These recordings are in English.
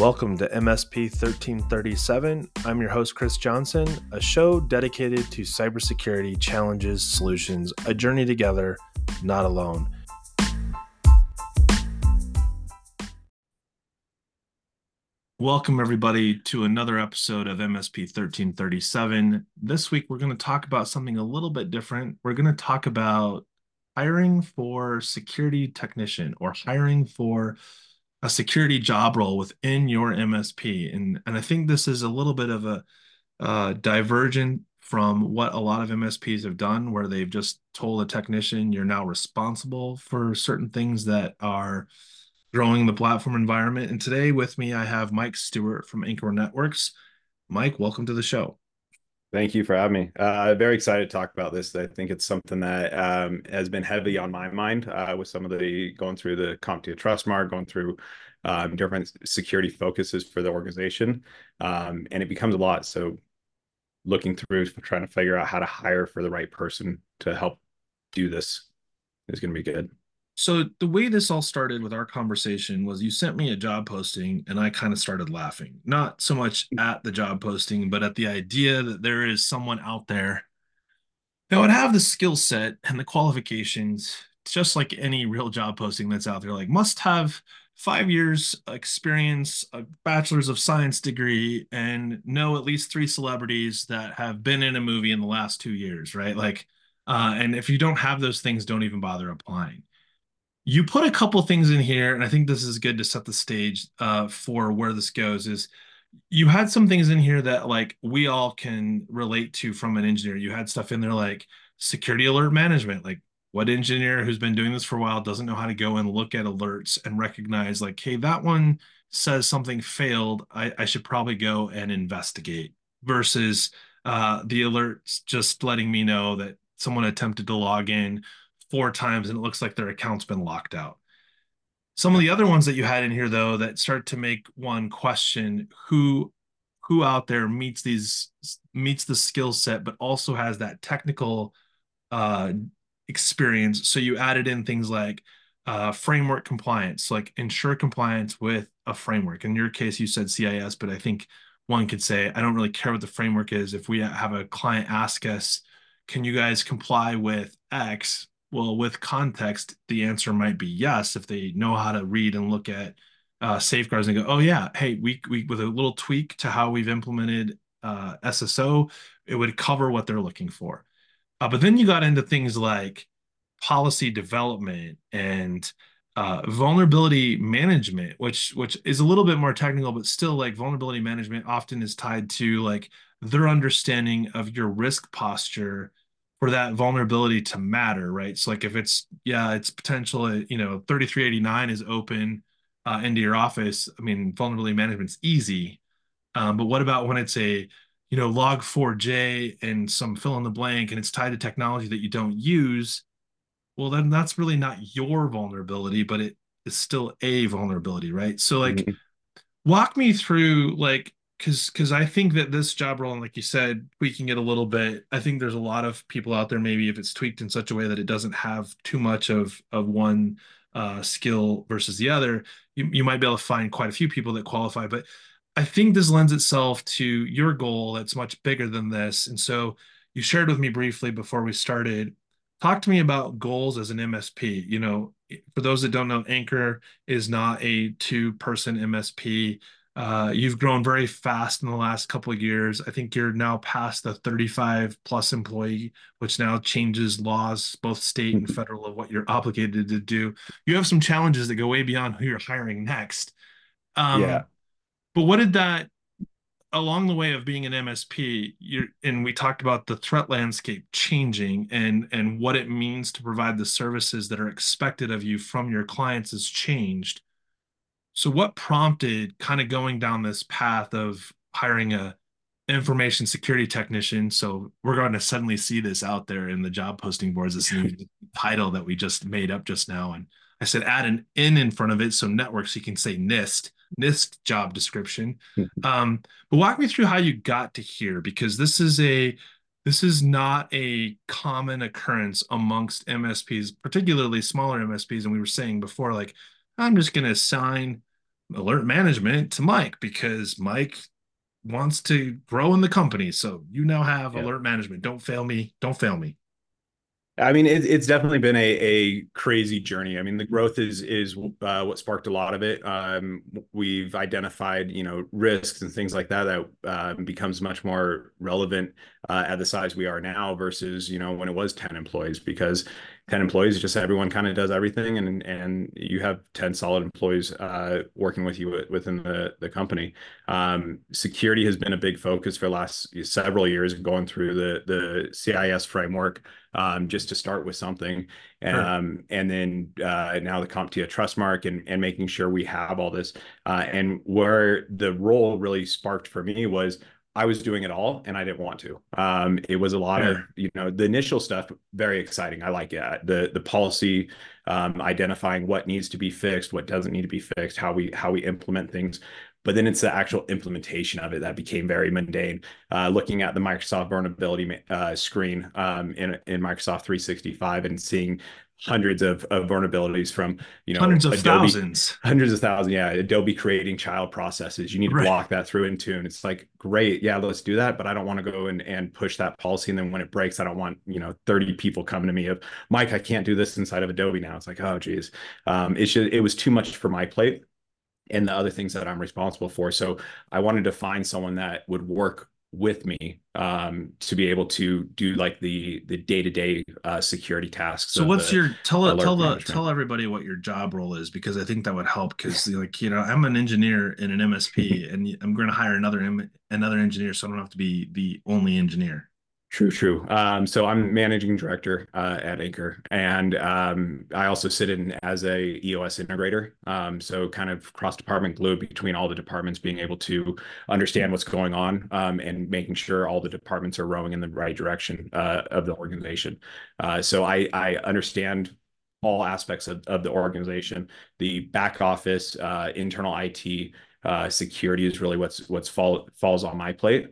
Welcome to MSP 1337. I'm your host, Chris Johnson, a show dedicated to cybersecurity challenges, solutions, a journey together, not alone. Welcome, everybody, to another episode of MSP 1337. This week, we're going to talk about something a little bit different. We're going to talk about hiring for security technician or hiring for a security job role within your MSP. And I think this is a little bit of a divergent from what a lot of MSPs have done, where they've just told a technician, you're now responsible for certain things that are growing the platform environment. And today with me, I have Mike Stewart from Anchor Networks. Mike, welcome to the show. Thank you for having me. Very excited to talk about this. I think it's something that has been heavy on my mind with some of the going through the CompTIA Trustmark, going through different security focuses for the organization. And it becomes a lot. So looking through, trying to figure out how to hire for the right person to help do this is going to be good. So the way this all started with our conversation was you sent me a job posting and I kind of started laughing, not so much at the job posting, but at the idea that there is someone out there that would have the skill set and the qualifications, just like any real job posting that's out there, like must have 5 years experience, a bachelor's of science degree, and know at least three celebrities that have been in a movie in the last 2 years, right? And if you don't have those things, don't even bother applying. You put a couple things in here, and I think this is good to set the stage for where this goes. Is you had some things in here that like we all can relate to from an engineer. You had stuff in there like security alert management. Like, what engineer who's been doing this for a while doesn't know how to go and look at alerts and recognize like, hey, that one says something failed. I should probably go and investigate versus the alerts just letting me know that someone attempted to log in 4 times and it looks like their account's been locked out. Some of the other ones that you had in here, though, that start to make one question who out there meets the skill set, but also has that technical uh, experience. So you added in things like framework compliance, like ensure compliance with a framework. In your case, you said CIS, but I think one could say, I don't really care what the framework is. If we have a client ask us, can you guys comply with X? Well, with context, the answer might be yes if they know how to read and look at safeguards and go, oh yeah, hey, we with a little tweak to how we've implemented SSO, it would cover what they're looking for. But then you got into things like policy development and vulnerability management, which is a little bit more technical, but still like vulnerability management often is tied to like their understanding of your risk posture for that vulnerability to matter, right? So like if it's potential, 3389 is open into your office. I mean, vulnerability management's easy. But what about when it's log4j and some fill in the blank and it's tied to technology that you don't use? Well, then that's really not your vulnerability, but it is still a vulnerability, right? So like Mhm. walk me through like because I think that this job role, and like you said, tweaking it a little bit, I think there's a lot of people out there, maybe if it's tweaked in such a way that it doesn't have too much of one skill versus the other, you might be able to find quite a few people that qualify. But I think this lends itself to your goal that's much bigger than this. And so you shared with me briefly before we started. Talk to me about goals as an MSP. For those that don't know, Anchor is not a two-person MSP. You've grown very fast in the last couple of years. I think you're now past the 35 plus employee, which now changes laws, both state and federal, of what you're obligated to do. You have some challenges that go way beyond who you're hiring next. Yeah. Um, but what did that along the way of being an MSP, and we talked about the threat landscape changing and what it means to provide the services that are expected of you from your clients has changed. So what prompted kind of going down this path of hiring a information security technician? So we're going to suddenly see this out there in the job posting boards, this new title that we just made up just now. And I said add an N in front of it, so network, so you can say NIST job description. But walk me through how you got to here, because this is not a common occurrence amongst MSPs, particularly smaller MSPs. And we were saying before, like, I'm just going to assign alert management to Mike because Mike wants to grow in the company. So you now have Yeah. alert management. Don't fail me. Don't fail me. I mean, it's definitely been a crazy journey. I mean, the growth is what sparked a lot of it. We've identified, risks and things like that becomes much more relevant at the size we are now versus, when it was 10 employees, because 10 employees, just everyone kind of does everything, and you have 10 solid employees working with you within the company. Security has been a big focus for the last several years, going through the CIS framework, just to start with something. Sure. And then now the CompTIA Trustmark, and making sure we have all this. And where the role really sparked for me was I was doing it all and I didn't want to. It was a lot of, Fair. the initial stuff, very exciting. I like it. The policy, identifying what needs to be fixed, what doesn't need to be fixed, how we implement things. But then it's the actual implementation of it that became very mundane. Looking at the Microsoft vulnerability screen in Microsoft 365 and seeing hundreds of vulnerabilities from Hundreds of Adobe, thousands. hundreds of thousands, yeah, Adobe creating child processes. You need to Right. block that through Intune. It's like, great, yeah, let's do that, but I don't want to go and push that policy, and then when it breaks, I don't want 30 people coming to me of, Mike, I can't do this inside of Adobe now. It's like, oh geez. It was too much for my plate and the other things that I'm responsible for. So I wanted to find someone that would work with me, to be able to do like the day-to-day security tasks So of what's the your alert management. tell everybody what your job role is because I think that would help because like I'm an engineer in an MSP and I'm going to hire another engineer so I don't have to be the only engineer. True, true. So I'm managing director at Anchor, and I also sit in as a EOS integrator. So kind of cross department glue between all the departments, being able to understand what's going on, and making sure all the departments are rowing in the right direction of the organization. So I understand all aspects of the organization, the back office, internal IT, security is really falls on my plate.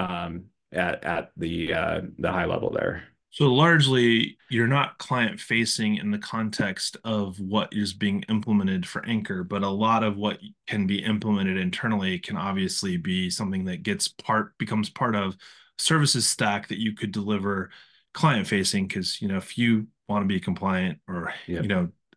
At the high level there. So largely, you're not client facing in the context of what is being implemented for Anchor, but a lot of what can be implemented internally can obviously be something that becomes part of services stack that you could deliver client facing. Because if you want to be compliant or Yep.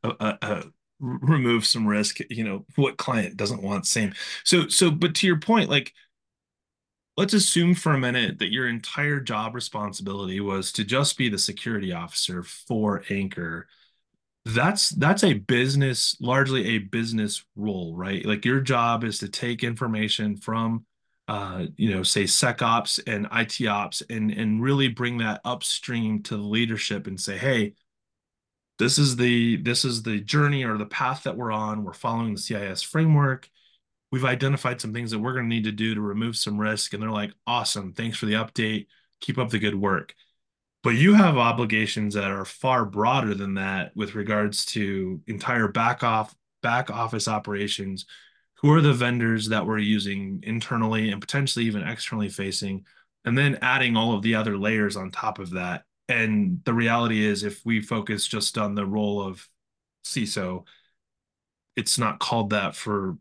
remove some risk, what client doesn't want same. But to your point, like let's assume for a minute that your entire job responsibility was to just be the security officer for Anchor. That's largely a business role, right? Like your job is to take information from say SecOps and IT ops and really bring that upstream to the leadership and say, hey, this is the journey or the path that we're on. We're following the CIS framework. We've identified some things that we're going to need to do to remove some risk. And they're like, awesome. Thanks for the update. Keep up the good work. But you have obligations that are far broader than that with regards to entire back office operations. Who are the vendors that we're using internally and potentially even externally facing? And then adding all of the other layers on top of that. And the reality is, if we focus just on the role of CISO, it's not called that for,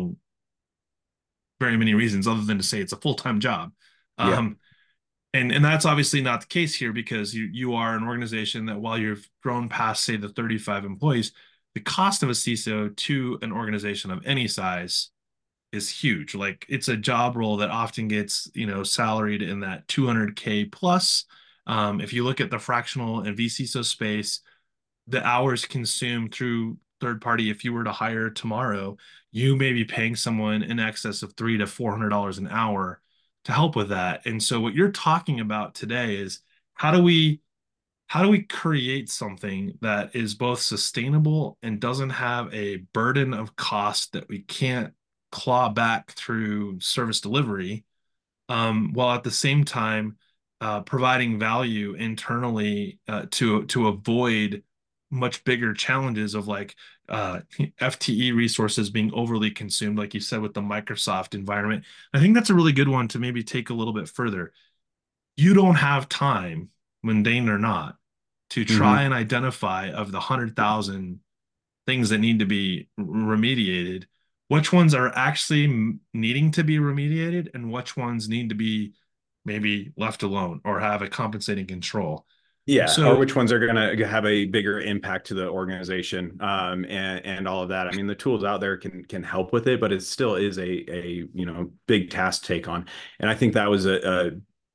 very many reasons other than to say it's a full-time job. Yeah. Um, and that's obviously not the case here because you are an organization that while you've grown past, say, the 35 employees, the cost of a CISO to an organization of any size is huge. Like it's a job role that often gets, salaried in that 200K plus. If you look at the fractional and vCISO space, the hours consumed through third party, if you were to hire tomorrow, you may be paying someone in excess of $300 to $400 an hour to help with that. And so what you're talking about today is how do we how do we create something that is both sustainable and doesn't have a burden of cost that we can't claw back through service delivery, while at the same time providing value internally to avoid much bigger challenges of like FTE resources being overly consumed, like you said with the Microsoft environment. I think that's a really good one to maybe take a little bit further. You don't have time, mundane or not, to try Hmm. and identify of the 100,000 things that need to be remediated. which ones are actually needing to be remediated and which ones need to be maybe left alone or have a compensating control. Yeah, or So which ones are going to have a bigger impact to the organization, and all of that. I mean, the tools out there can help with it, but it still is a big task to take on. And I think that was a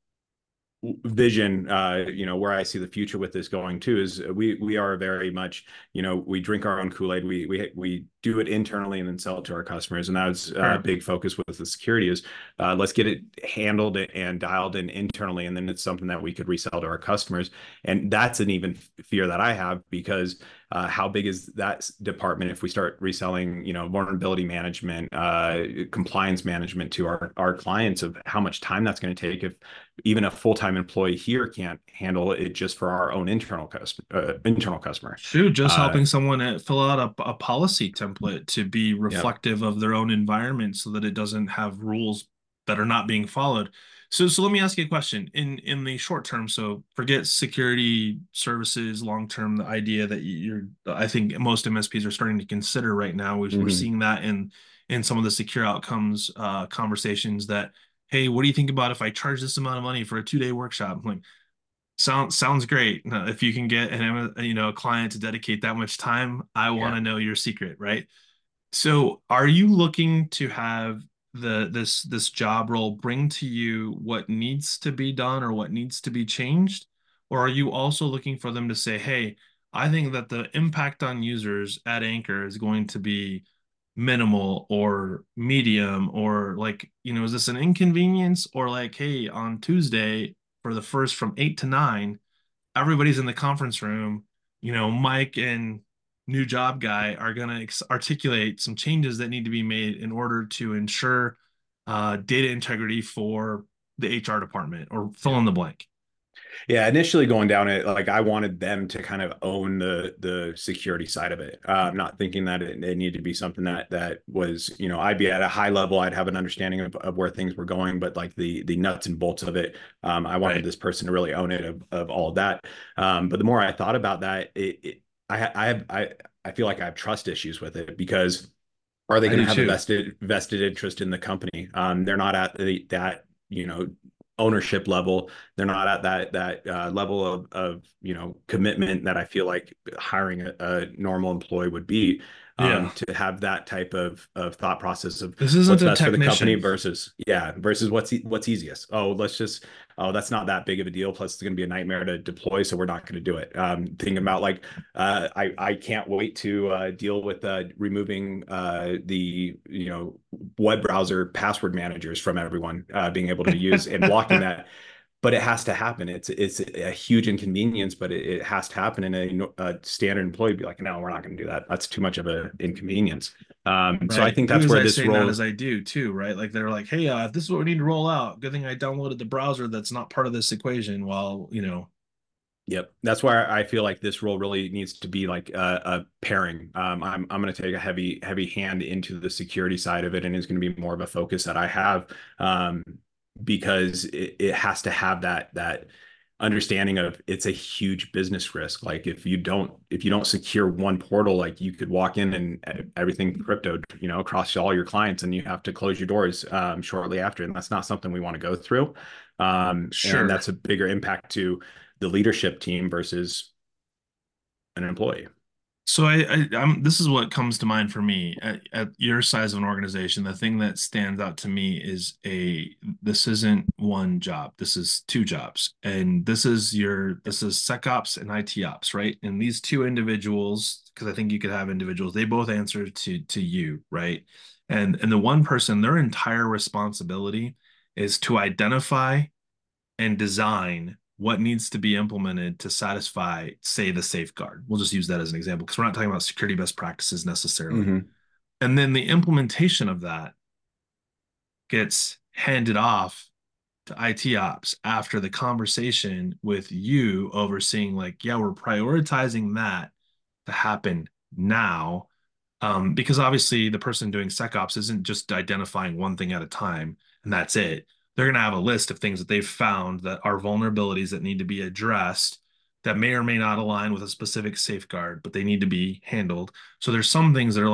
vision, where I see the future with this going too is we are very much, we drink our own Kool-Aid. We do it internally and then sell it to our customers. And that was a sure. big focus with the security is let's get it handled and dialed in internally, and then it's something that we could resell to our customers. And that's an even fear that I have because how big is that department if we start reselling, vulnerability management, compliance management to our clients, of how much time that's going to take if even a full-time employee here can't handle it just for our own internal customer. Shoot, just Uh, helping someone fill out a policy template to be yeah. reflective of their own environment so that it doesn't have rules that are not being followed. So let me ask you a question. In the short term, so forget security services, long term, the idea that I think most MSPs are starting to consider right now, we're Mhm. seeing that in some of the secure outcomes conversations that, hey, what do you think about if I charge this amount of money for a 2-day workshop? I'm like, sounds great. If you can get a client to dedicate that much time, I want Yeah. to know your secret, right? So, are you looking to have this job role bring to you what needs to be done or what needs to be changed? Or are you also looking for them to say, "Hey, I think that the impact on users at Anchor is going to be minimal or medium or like, is this an inconvenience or like, hey, on Tuesday for the first from 8 to 9, everybody's in the conference room. Mike and new job guy are going to articulate some changes that need to be made in order to ensure data integrity for the HR department or fill Yeah. in the blank. Yeah, initially going down it, like I wanted them to kind of own the security side of it. Not thinking that it needed to be something that was, I'd be at a high level, I'd have an understanding of where things were going, but like the nuts and bolts of it, I wanted Right. this person to really own it of all of that. But the more I thought about that, I feel like I have trust issues with it because are they I going to do have a too. vested interest in the company? They're not at that ownership level. They're not at that level of commitment that I feel like hiring a normal employee would be, Yeah. to have that type of thought process of This isn't what's a best for the company technician. versus what's easiest. Oh, that's not that big of a deal. Plus, it's going to be a nightmare to deploy, so we're not going to do it. Thinking about like I can't wait to deal with removing the web browser password managers from everyone being able to use and blocking that. But it has to happen. It's a huge inconvenience, but it has to happen. And a standard employee would be like, no, we're not going to do that. That's too much of an inconvenience. So I Right. think Do that's as where I this say, not role. as I do, too, right? Like they're like, hey, this is what we need to roll out. Good thing I downloaded the browser that's not part of this equation while, Yep, that's why I feel like this role really needs to be like a pairing. I'm going to take a heavy hand into the security side of it, and it's going to be more of a focus that I have, because it has to have that understanding of it's a huge business risk. Like if you don't secure one portal, like you could walk in and everything crypto, across all your clients, and you have to close your doors shortly after, and that's not something we want to go through. And sure. that's a bigger impact to the leadership team versus an employee. So this is what comes to mind for me at your size of an organization. The thing that stands out to me is this isn't one job. This is two jobs. And this is SecOps and IT ops, right? And these two individuals, because I think you could have individuals, they both answer to you, right? And the one person, their entire responsibility is to identify and design what needs to be implemented to satisfy, say, the safeguard. We'll just use that as an example because we're not talking about security best practices necessarily. Mm-hmm. And then the implementation of that gets handed off to IT ops after the conversation with you overseeing, like, yeah, we're prioritizing that to happen now. Because obviously the person doing SecOps isn't just identifying one thing at a time and that's it. They're going to have a list of things that they've found that are vulnerabilities that need to be addressed that may or may not align with a specific safeguard, but they need to be handled. So there's some things that are like,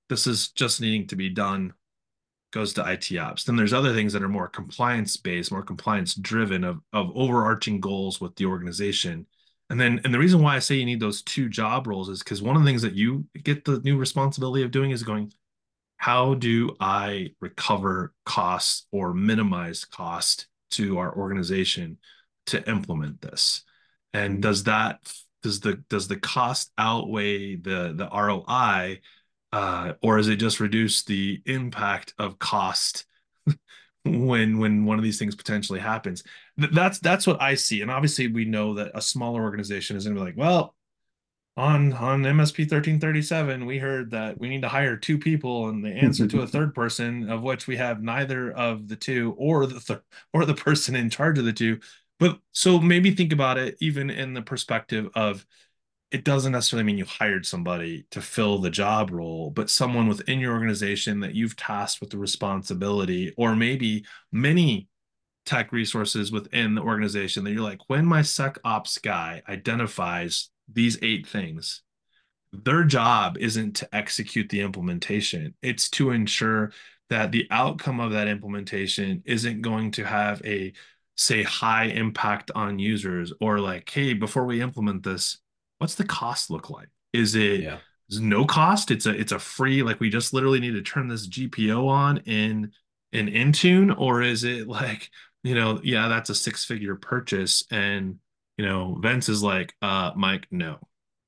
this is just needing to be done, goes to IT ops. Then there's other things that are more compliance based, more compliance driven of overarching goals with the organization. And the reason why I say you need those two job roles is because one of the things that you get the new responsibility of doing is going, how do I recover costs or minimize cost to our organization to implement this? And does the cost outweigh the ROI, or is it just reduce the impact of cost when one of these things potentially happens? That's what I see. And obviously, we know that a smaller organization is going to be like, well, on MSP 1337, we heard that we need to hire two people, and the answer to a third person, of which we have neither of the two or or the person in charge of the two. But so maybe think about it even in the perspective of, it doesn't necessarily mean you hired somebody to fill the job role, but someone within your organization that you've tasked with the responsibility, or maybe many tech resources within the organization that you're like, when my SecOps guy identifies these 8 things, their job isn't to execute the implementation. It's to ensure that the outcome of that implementation isn't going to have a, say, high impact on users, or like, hey, before we implement this, what's the cost look like? Yeah. Is no cost? It's a free, like we just literally need to turn this GPO on in Intune, or is it like, yeah, that's a 6-figure purchase, and Vince is like, Mike, no.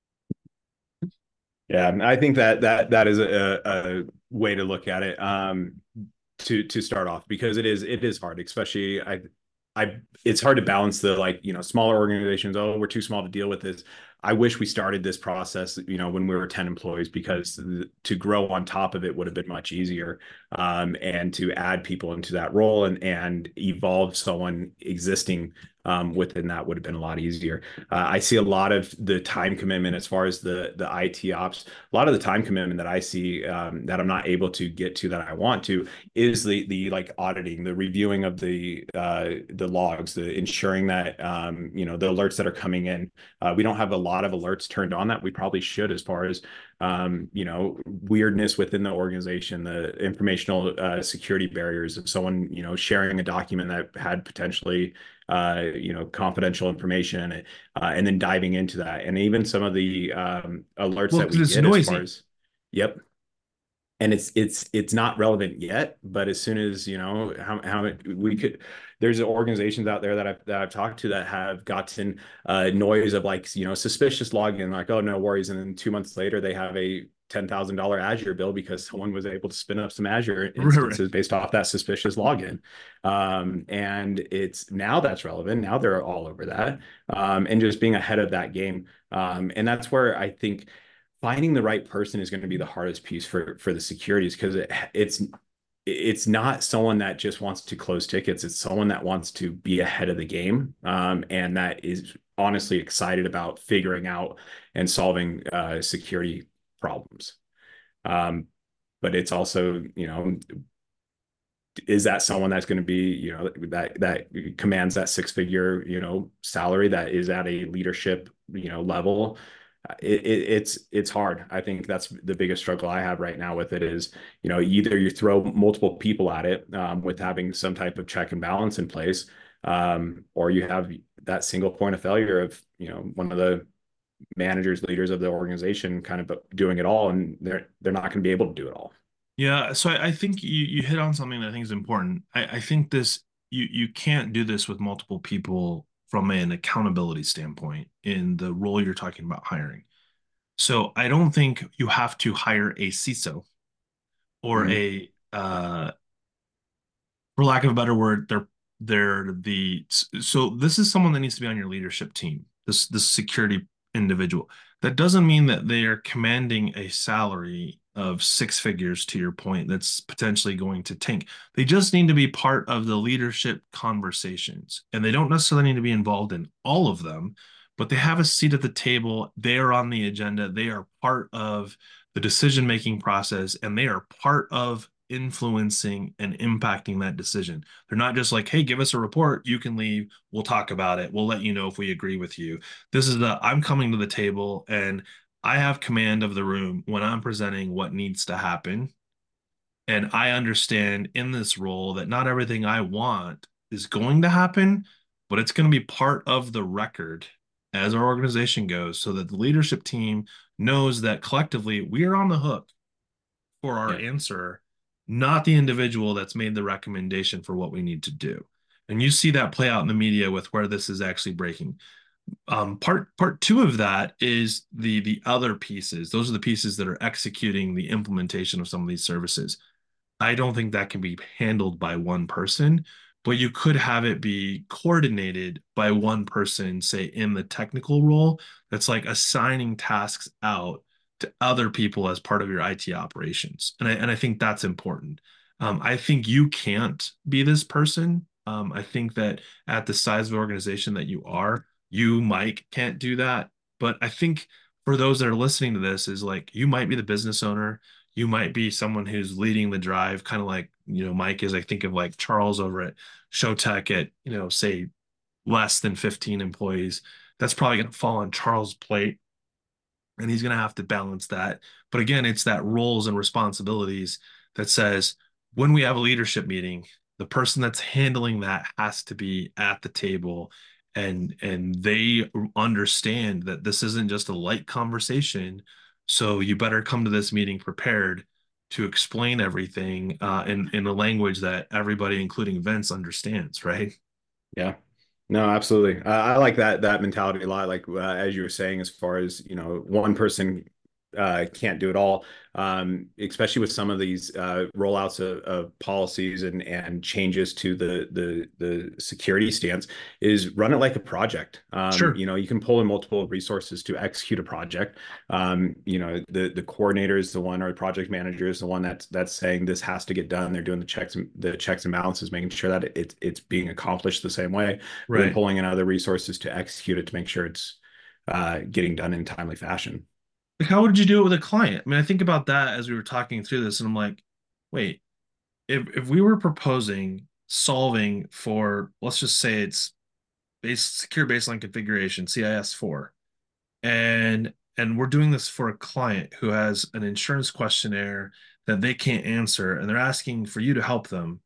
Yeah, I think that is a way to look at it, to start off, because it is hard, especially it's hard to balance the, like, smaller organizations. Oh, we're too small to deal with this. I wish we started this process, when we were 10 employees, because to grow on top of it would have been much easier, and to add people into that role and evolve someone existing within that would have been a lot easier. I see a lot of the time commitment as far as the IT ops. A lot of the time commitment that I see, that I'm not able to get to that I want to, is the like auditing, the reviewing of the logs, the ensuring that the alerts that are coming in. We don't have a lot of alerts turned on that we probably should, as far as weirdness within the organization, the informational security barriers of someone sharing a document that had potentially confidential information, and then diving into that, and even some of the alerts Well, that we because it's get as far noisy. as, yep. And it's not relevant yet, but as soon as how we could, there's organizations out there that I've talked to that have gotten noise of, like, suspicious login, like, oh, no worries, and then 2 months later they have a $10,000 Azure bill because someone was able to spin up some Azure Right. instances based off that suspicious login. And it's now that's relevant. Now they're all over that, and just being ahead of that game. And that's where I think finding the right person is going to be the hardest piece for the securities, because it's not someone that just wants to close tickets. It's someone that wants to be ahead of the game, and that is honestly excited about figuring out and solving security problems. Um, but it's also, is that someone that's going to be, that commands that 6-figure, salary, that is at a leadership, level? It's hard. I think that's the biggest struggle I have right now with it is, either you throw multiple people at it, with having some type of check and balance in place, or you have that single point of failure of, one of the managers, leaders of the organization kind of doing it all, and they're not going to be able to do it all. Yeah, so I think you hit on something that I think is important. I think this, you can't do this with multiple people from an accountability standpoint in the role you're talking about hiring. So I don't think you have to hire a CISO or Mhm. for lack of a better word, they're the so this is someone that needs to be on your leadership team. This security individual. That doesn't mean that they are commanding a salary of 6 figures, to your point, that's potentially going to tank. They just need to be part of the leadership conversations, and they don't necessarily need to be involved in all of them, but they have a seat at the table. They are on the agenda. They are part of the decision-making process, and they are part of influencing and impacting that decision. They're not just like, hey, give us a report, you can leave, we'll talk about it, we'll let you know if we agree with you. This is the, I'm coming to the table, and I have command of the room when I'm presenting what needs to happen. And I understand in this role that not everything I want is going to happen, but it's going to be part of the record as our organization goes so that the leadership team knows that collectively we are on the hook for our Yeah. answer, not the individual that's made the recommendation for what we need to do. And you see that play out in the media with where this is actually breaking. Part two of that is the other pieces. Those are the pieces that are executing the implementation of some of these services. I don't think that can be handled by one person, but you could have it be coordinated by one person, say in the technical role, that's like assigning tasks out to other people as part of your IT operations. And I think that's important. I think you can't be this person. I think that at the size of organization that you are, you, Mike, can't do that. But I think for those that are listening to this, is like you might be the business owner, you might be someone who's leading the drive, kind of like, Mike is. I think of like Charles over at Showtech at, say less than 15 employees. That's probably going to fall on Charles' plate and he's going to have to balance that. But again, it's that roles and responsibilities that says when we have a leadership meeting, the person that's handling that has to be at the table and they understand that this isn't just a light conversation. So you better come to this meeting prepared to explain everything in a language that everybody, including Vince, understands, right? Yeah. No, absolutely. I like that mentality a lot. Like as you were saying, as far as one person can't do it all. Especially with some of these rollouts of policies and changes to the security stance, is run it like a project. Sure. You can pull in multiple resources to execute a project. The coordinator is the one, or the project manager is the one that's saying this has to get done. They're doing the checks and balances, making sure that it's being accomplished the same way, but then Right. pulling in other resources to execute it to make sure it's getting done in a timely fashion. Like, how would you do it with a client? I mean, I think about that as we were talking through this, and I'm like, wait, if we were proposing solving for, let's just say it's secure baseline configuration, CIS4, and we're doing this for a client who has an insurance questionnaire that they can't answer, and they're asking for you to help them.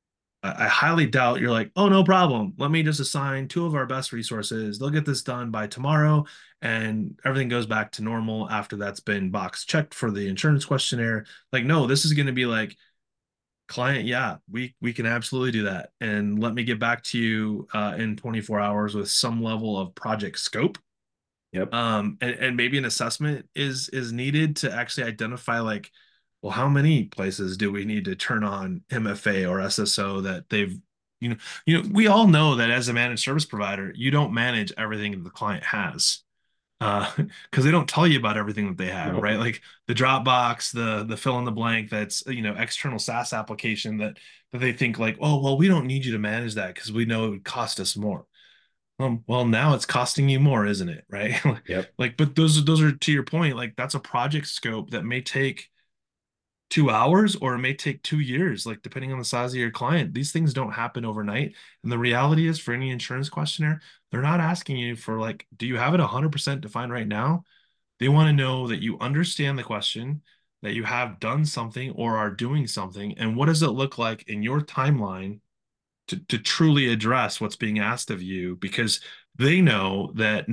I highly doubt you're like, oh, no problem. Let me just assign two of our best resources. They'll get this done by tomorrow, and everything goes back to normal after that's been box checked for the insurance questionnaire. Like, no, this is going to be like, client, yeah, we can absolutely do that, and let me get back to you in 24 hours with some level of project scope. Yep. And maybe an assessment is needed to actually identify like, well, how many places do we need to turn on MFA or SSO that they've, you know, we all know that as a managed service provider, you don't manage everything that the client has. Because they don't tell you about everything that they have, No. right? Like the Dropbox, the fill in the blank, that's external SaaS application that they think like, oh well, we don't need you to manage that because we know it would cost us more. Well, now it's costing you more, isn't it? Right? Yep. Like, but those are to your point, like that's a project scope that may take 2 hours or it may take 2 years, like depending on the size of your client. These things don't happen overnight. And the reality is for any insurance questionnaire, they're not asking you for like, do you have it 100% defined right now? They want to know that you understand the question, that you have done something or are doing something, and what does it look like in your timeline to truly address what's being asked of you, because they know that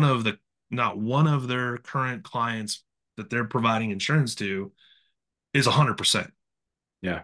not one of their current clients that they're providing insurance to is 100%. Yeah.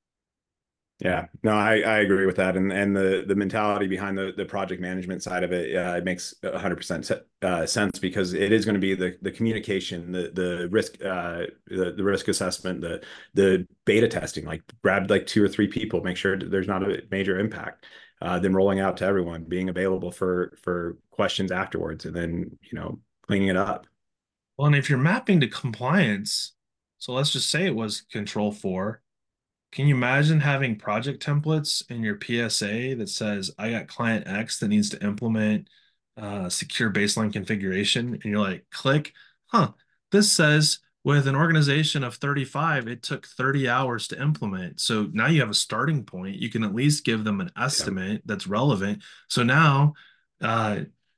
Yeah, no, I agree with that, and the mentality behind the project management side of it, it makes 100% sense, because it is going to be the communication, the risk, the risk assessment, the beta testing. Like grab like two or three people, make sure there's not a major impact, then rolling out to everyone, being available for questions afterwards, and then cleaning it up. Well, and if you're mapping to compliance, so let's just say it was Control 4. Can you imagine having project templates in your PSA that says, I got client X that needs to implement secure baseline configuration? And you're like, click, huh, this says with an organization of 35, it took 30 hours to implement. So now you have a starting point. You can at least give them an Yeah. estimate that's relevant. So now, uh,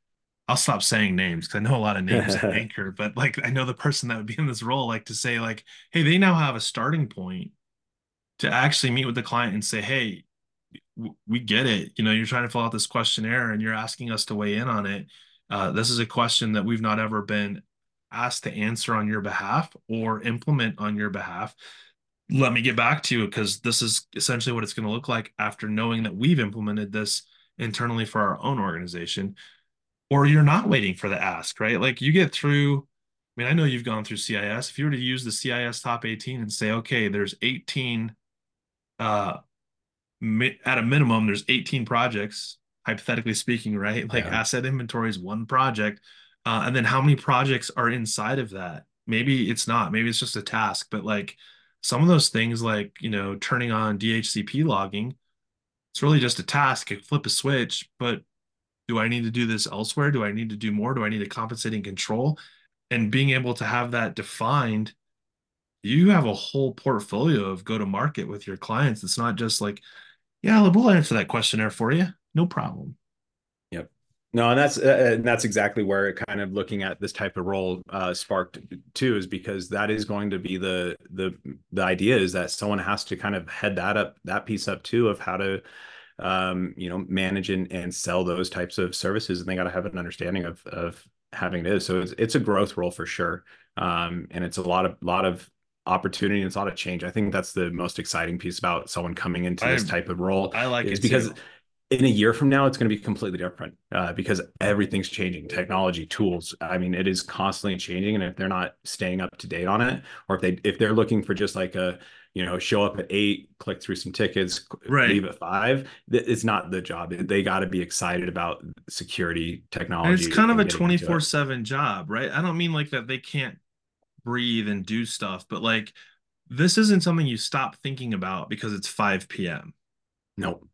I'll stop saying names because I know a lot of names at Anchor, but like I know the person that would be in this role, like to say like, hey, they now have a starting point to actually meet with the client and say, hey, we get it. You know, you're trying to fill out this questionnaire and you're asking us to weigh in on it. This is a question that we've not ever been asked to answer on your behalf or implement on your behalf. Let me get back to you because this is essentially what it's going to look like after knowing that we've implemented this internally for our own organization. Or you're not waiting for the ask, right? Like you get through, I mean, I know you've gone through CIS. If you were to use the CIS top 18 and say, okay, there's 18 uh at a minimum, there's 18 projects, hypothetically speaking, right? Like Yeah. asset inventory is one project. And then how many projects are inside of that? Maybe it's not, maybe it's just a task, but like some of those things, like, you know, turning on DHCP logging, it's really just a task. I flip a switch, but do I need to do this elsewhere? Do I need to do more? Do I need to compensate and control? And being able to have that defined, you have a whole portfolio of go to market with your clients. It's not just like, yeah, we'll answer that questionnaire for you. No problem. Yep. No, and that's exactly where it kind of looking at this type of role sparked too, is because that is going to be the idea is that someone has to kind of head that piece up too of how to manage and sell those types of services, and they got to have an understanding of having it. So it's a growth role for sure, and it's a lot of opportunity and it's a lot of change. I think that's the most exciting piece about someone coming into I this type of role I like is it because too. in a year from now, it's going to be completely different because everything's changing. Technology, tools. I mean, it is constantly changing, and if they're not staying up to date on it, or if they're looking for just like a show up at 8, click through some tickets, Right. leave at 5, it's not the job. They got to be excited about security, And it's technology, kind of and a getting into it. 24/7 job, right? I don't mean like that they can't breathe and do stuff, but like this isn't something you stop thinking about because it's 5 p.m. Nope.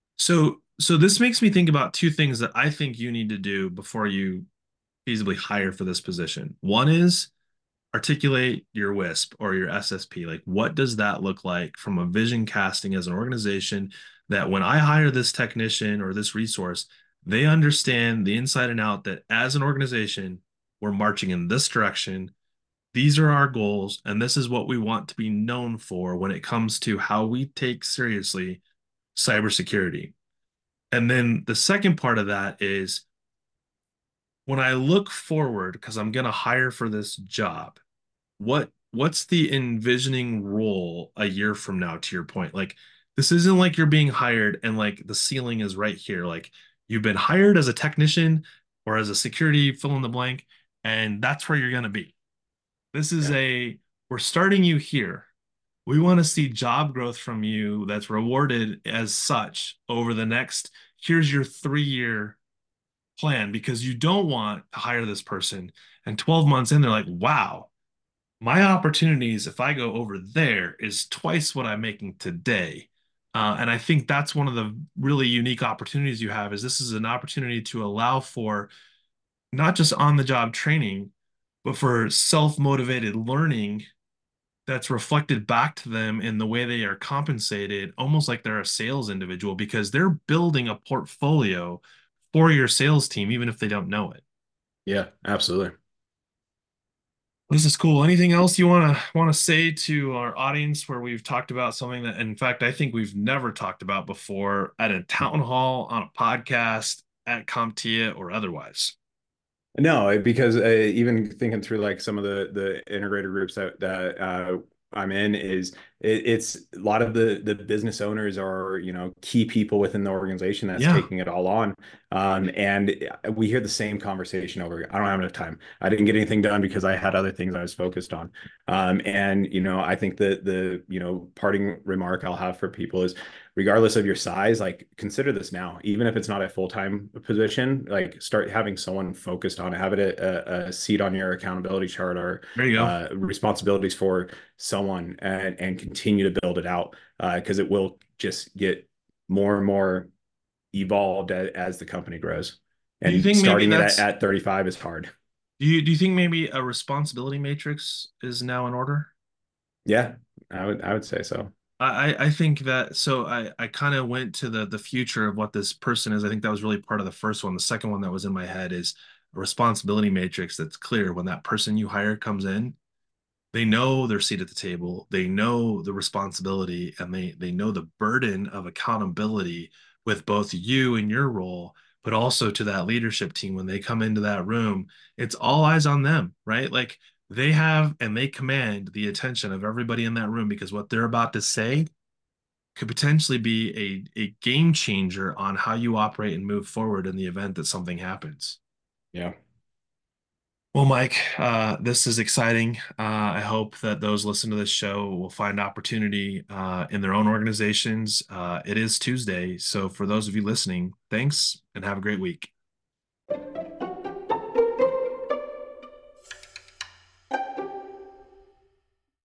So this makes me think about two things that I think you need to do before you feasibly hire for this position. One is articulate your WISP or your SSP. Like, what does that look like from a vision casting as an organization that when I hire this technician or this resource, they understand the inside and out that as an organization, we're marching in this direction. These are our goals, and this is what we want to be known for when it comes to how we take seriously cybersecurity. And then the second part of that is when I look forward, because I'm going to hire for this job, what's the envisioning role a year from now, to your point? Like this isn't like you're being hired and like the ceiling is right here. Like you've been hired as a technician or as a security fill in the blank, and that's where you're going to be. This is Yeah. we're starting you here. We want to see job growth from you that's rewarded as such over the next, here's your 3 year plan, because you don't want to hire this person and 12 months in, they're like, wow, my opportunities, if I go over there, is twice what I'm making today. And I think that's one of the really unique opportunities you have is this is an opportunity to allow for not just on the job training, but for self-motivated learning that's reflected back to them in the way they are compensated, almost like they're a sales individual because they're building a portfolio for your sales team, even if they don't know it. Yeah, absolutely. This is cool. Anything else you want to say to our audience where we've talked about something that, in fact, I think we've never talked about before at a town hall, on a podcast, at CompTIA, or otherwise? No, because even thinking through like some of the integrated groups that I'm in is it's a lot of the business owners are key people within the organization that's Yeah, taking it all on, and we hear the same conversation over. I don't have enough time. I didn't get anything done because I had other things I was focused on, and I think that the parting remark I'll have for people is regardless of your size, like consider this now, even if it's not a full-time position, like start having someone focused on it, have it a seat on your accountability chart or there you go. responsibilities for someone and continue to build it out because it will just get more and more evolved as the company grows. Do you And think maybe starting it that's, at 35 is hard. do you think maybe a responsibility matrix is now in order? Yeah, I would say so. I think that so I kind of went to the future of what this person is. I think that was really part of the first one. The second one that was in my head is responsibility matrix that's clear when that person you hire comes in, they know their seat at the table, they know the responsibility, and they know the burden of accountability with both you and your role, but also to that leadership team when they come into that room. It's all eyes on them, right? Like they have and they command the attention of everybody in that room because what they're about to say could potentially be a game changer on how you operate and move forward in the event that something happens. Yeah. Well, Mike, this is exciting. I hope that those listen to this show will find opportunity in their own organizations. It is Tuesday, so for those of you listening, thanks and have a great week.